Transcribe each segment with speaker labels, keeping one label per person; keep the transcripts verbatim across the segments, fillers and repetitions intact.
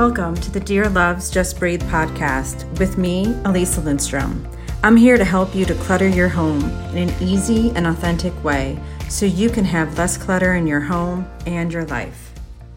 Speaker 1: Welcome to the Dear Loves Just Breathe podcast with me, Elisa Lindstrom. I'm here to help you declutter your home in an easy and authentic way so you can have less clutter in your home and your life.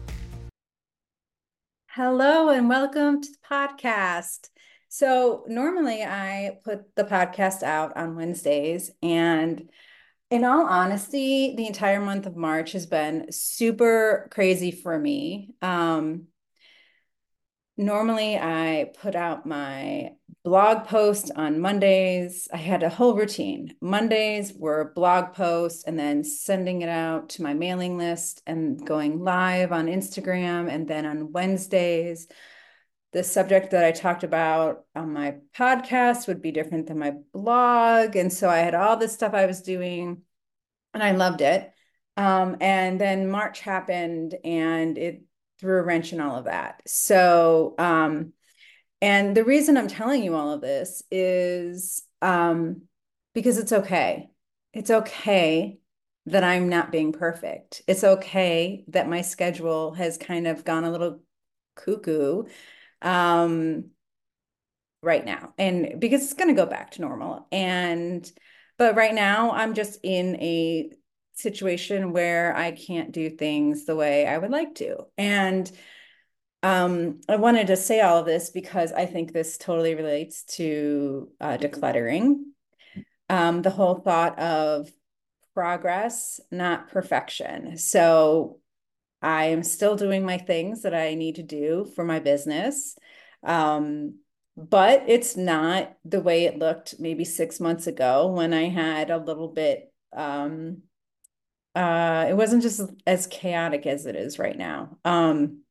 Speaker 1: Hello and welcome to the podcast. So normally I put the podcast out on Wednesdays, and in all honesty, the entire month of March has been super crazy for me. Um, Normally, I put out my blog post on Mondays. I had a whole routine. Mondays were blog posts and then sending it out to my mailing list and going live on Instagram. And then on Wednesdays, the subject that I talked about on my podcast would be different than my blog. And so I had all this stuff I was doing and I loved it. Um, and then March happened and it threw a wrench in all of that. So, um, and the reason I'm telling you all of this is um, because it's okay. It's okay that I'm not being perfect. It's okay that my schedule has kind of gone a little cuckoo um, right now. And because it's going to go back to normal. And, but right now I'm just in a situation where I can't do things the way I would like to. And um, I wanted to say all of this because I think this totally relates to uh, decluttering. Um, the whole thought of progress, not perfection. So I am still doing my things that I need to do for my business. Um, but it's not the way it looked maybe six months ago when I had a little bit, um, uh, it wasn't just as chaotic as it is right now. Um,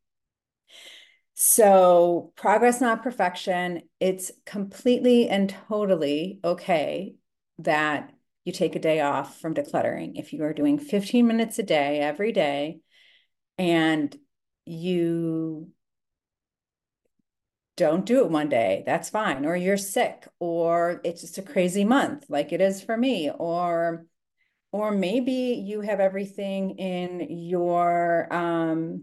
Speaker 1: so progress, not perfection. It's completely and totally okay that you take a day off from decluttering. If you are doing fifteen minutes a day, every day, and you don't do it one day, that's fine. Or you're sick, or it's just a crazy month like it is for me, or or maybe you have everything in your um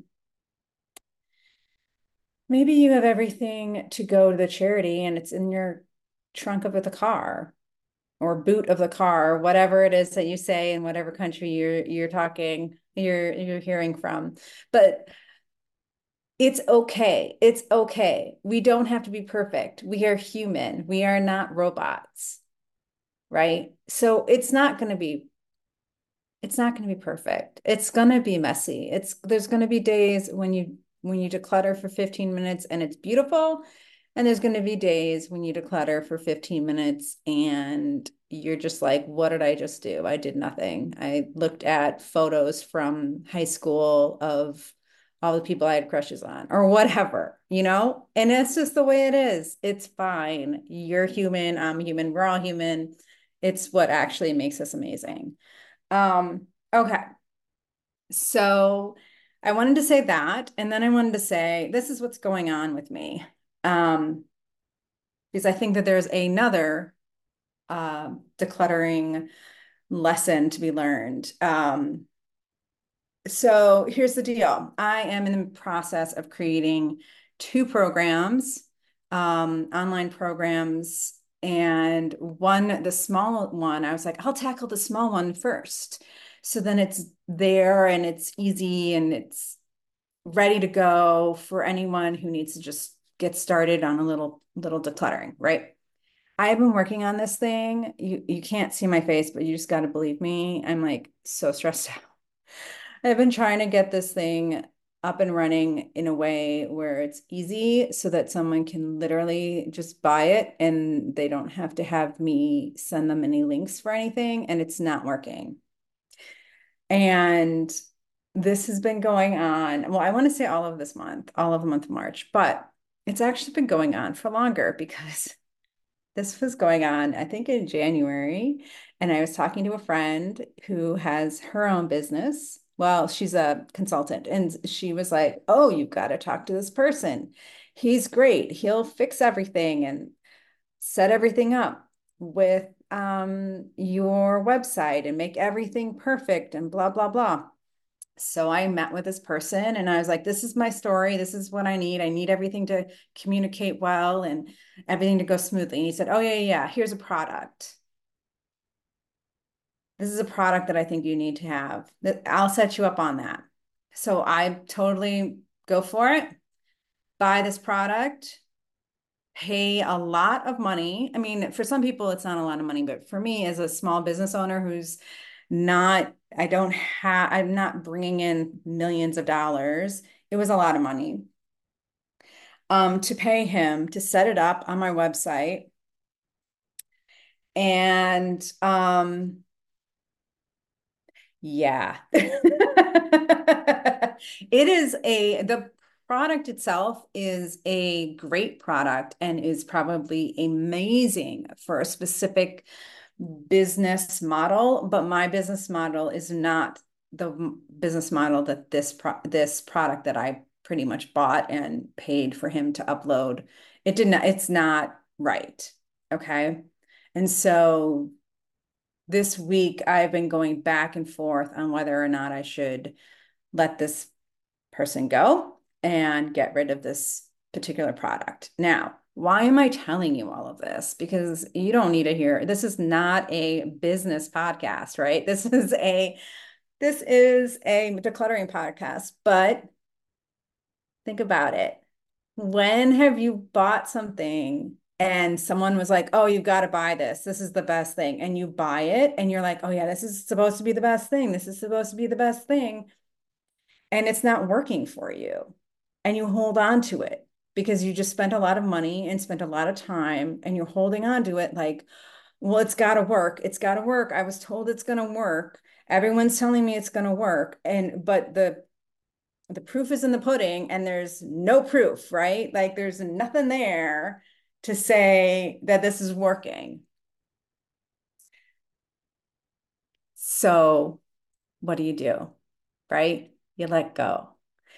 Speaker 1: maybe you have everything to go to the charity and it's in your trunk of the car or boot of the car, whatever it is that you say in whatever country you're you're talking, you're you're hearing from. But it's okay. It's okay. We don't have to be perfect. We are human. We are not robots, right? So it's not going to be it's not going to be perfect. It's going to be messy. It's there's going to be days when you when you declutter for fifteen minutes and it's beautiful, and there's going to be days when you declutter for fifteen minutes and you're just like, what did I just do? I did nothing. I looked at photos from high school of all the people I had crushes on or whatever, you know? And it's just the way it is. It's fine. You're human. I'm human. We're all human. It's what actually makes us amazing. Um, okay. So I wanted to say that, and then I wanted to say, this is what's going on with me. Um, because I think that there's another uh, decluttering lesson to be learned. Um, so here's the deal. I am in the process of creating two programs, um, online programs, and one, the small one, I was like, I'll tackle the small one first. So then it's there and it's easy and it's ready to go for anyone who needs to just get started on a little little decluttering, right? I've been working on this thing. You you can't see my face, but you just got to believe me. I'm like so stressed out. I've been trying to get this thing up and running in a way where it's easy so that someone can literally just buy it and they don't have to have me send them any links for anything, and it's not working. And this has been going on. Well, I want to say all of this month, all of the month of March, but it's actually been going on for longer because this was going on, I think, in January. And I was talking to a friend who has her own business. Well, she's a consultant. And she was like, oh, you've got to talk to this person. He's great. He'll fix everything and set everything up with um, your website and make everything perfect and blah, blah, blah. So I met with this person and I was like, this is my story. This is what I need. I need everything to communicate well and everything to go smoothly. And he said, oh, yeah, yeah, yeah. Here's a product. This is a product that I think you need to have. I'll set you up on that. So I totally go for it, buy this product, pay a lot of money. I mean, for some people, it's not a lot of money, but for me, as a small business owner who's not, I don't have, I'm not bringing in millions of dollars. It was a lot of money um, to pay him to set it up on my website. And um, yeah. It is a, the product itself is a great product and is probably amazing for a specific business model, but my business model is not the business model that this pro this product that I pretty much bought and paid for him to upload. It did not, it's not right. Okay. And so this week I've been going back and forth on whether or not I should let this person go and get rid of this particular product. Now, why am I telling you all of this? Because you don't need to hear. This is not a business podcast, right? This is a this is a decluttering podcast, but think about it. When have you bought something and someone was like, "Oh, you've got to buy this. This is the best thing." And you buy it and you're like, "Oh yeah, this is supposed to be the best thing. This is supposed to be the best thing." And it's not working for you. And you hold on to it because you just spent a lot of money and spent a lot of time and you're holding on to it like, well, it's got to work. It's got to work. I was told it's going to work. Everyone's telling me it's going to work. And but the the proof is in the pudding and there's no proof, right? Like there's nothing there to say that this is working. So what do you do? Right? You let go.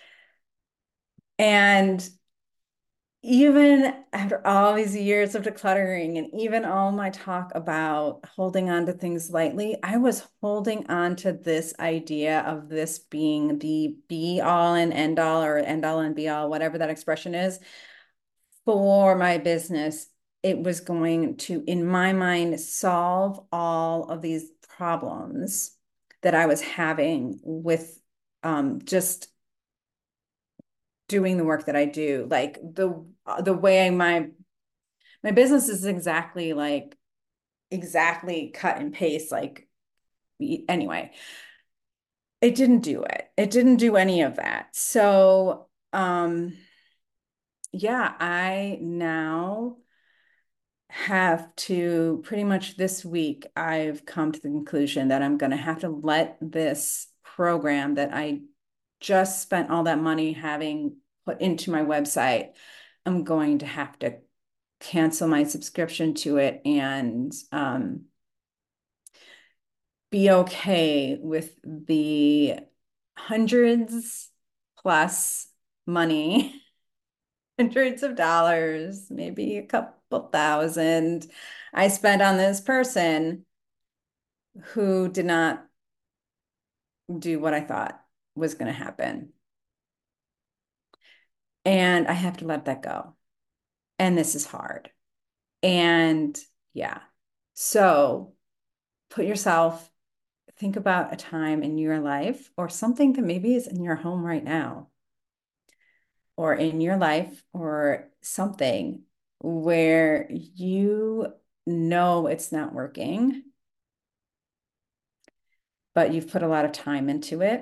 Speaker 1: And even after all these years of decluttering and even all my talk about holding on to things lightly, I was holding on to this idea of this being the be all and end all or end all and be all, whatever that expression is, for my business. It was going to, in my mind, solve all of these problems that I was having with um, just doing the work that I do. Like the the way my my business is exactly like exactly cut and paste like anyway. It didn't do it. It didn't do any of that. So um yeah, I now have to pretty much this week I've come to the conclusion that I'm going to have to let this program that I just spent all that money having put into my website, I'm going to have to cancel my subscription to it and um, be okay with the hundreds plus money, hundreds of dollars, maybe a couple thousand I spent on this person who did not do what I thought was going to happen. And I have to let that go. And this is hard. And yeah. So put yourself, think about a time in your life or something that maybe is in your home right now or in your life or something where you know it's not working, but you've put a lot of time into it,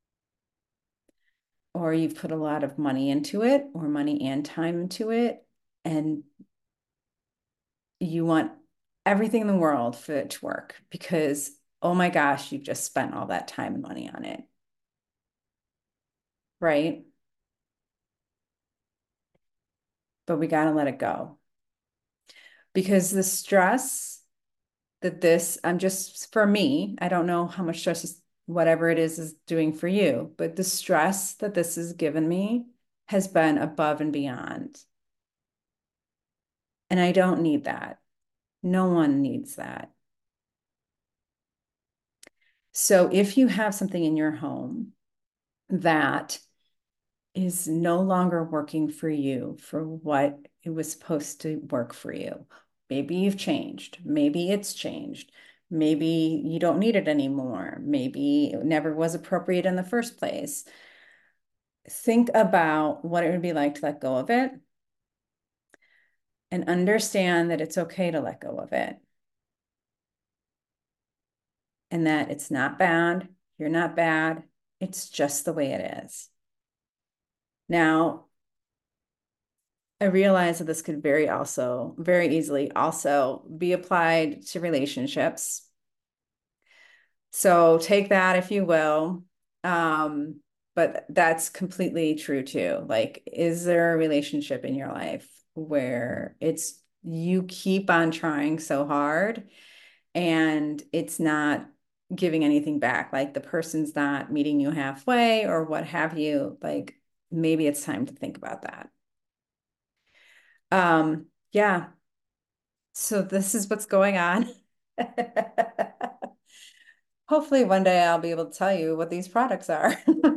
Speaker 1: or you've put a lot of money into it, or money and time into it, and you want everything in the world for it to work because, oh my gosh, you've just spent all that time and money on it, right? But we got to let it go because the stress that this, I'm just for me, I don't know how much stress is, whatever it is is doing for you, but the stress that this has given me has been above and beyond. And I don't need that. No one needs that. So if you have something in your home that is no longer working for you for what it was supposed to work for you. Maybe you've changed. Maybe it's changed. Maybe you don't need it anymore. Maybe it never was appropriate in the first place. Think about what it would be like to let go of it and understand that it's okay to let go of it and that it's not bad. You're not bad. It's just the way it is. Now, I realize that this could very also, very easily also be applied to relationships. So take that if you will. Um, but that's completely true too. Like, is there a relationship in your life where it's you keep on trying so hard and it's not giving anything back? Like the person's not meeting you halfway or what have you. Like maybe it's time to think about that. Um, yeah. So this is what's going on. Hopefully one day I'll be able to tell you what these products are.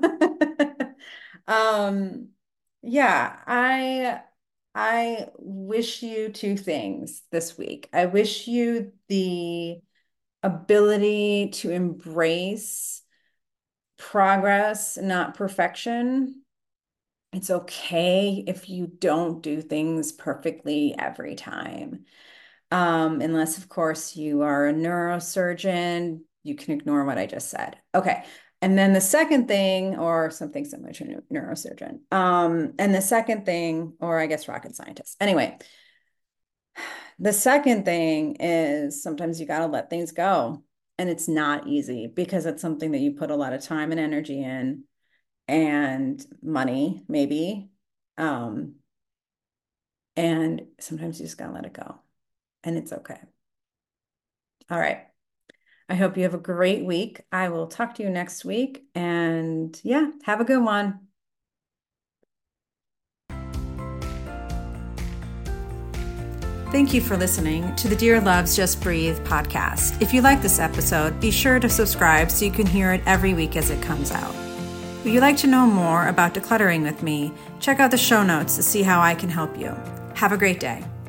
Speaker 1: Um, yeah, I I wish you two things this week. I wish you the ability to embrace progress, not perfection. It's okay if you don't do things perfectly every time. Um, unless, of course, you are a neurosurgeon, you can ignore what I just said. Okay. And then the second thing, or something similar to a neurosurgeon. Um, and the second thing, or I guess rocket scientist. Anyway, the second thing is sometimes you got to let things go. And it's not easy because it's something that you put a lot of time and energy in and money, maybe. Um, and sometimes you just got to let it go. And it's okay. All right. I hope you have a great week. I will talk to you next week. And yeah, have a good one. Thank you for listening to the Dear Loves Just Breathe podcast. If you like this episode, be sure to subscribe so you can hear it every week as it comes out. Would you like to know more about decluttering with me? Check out the show notes to see how I can help you. Have a great day.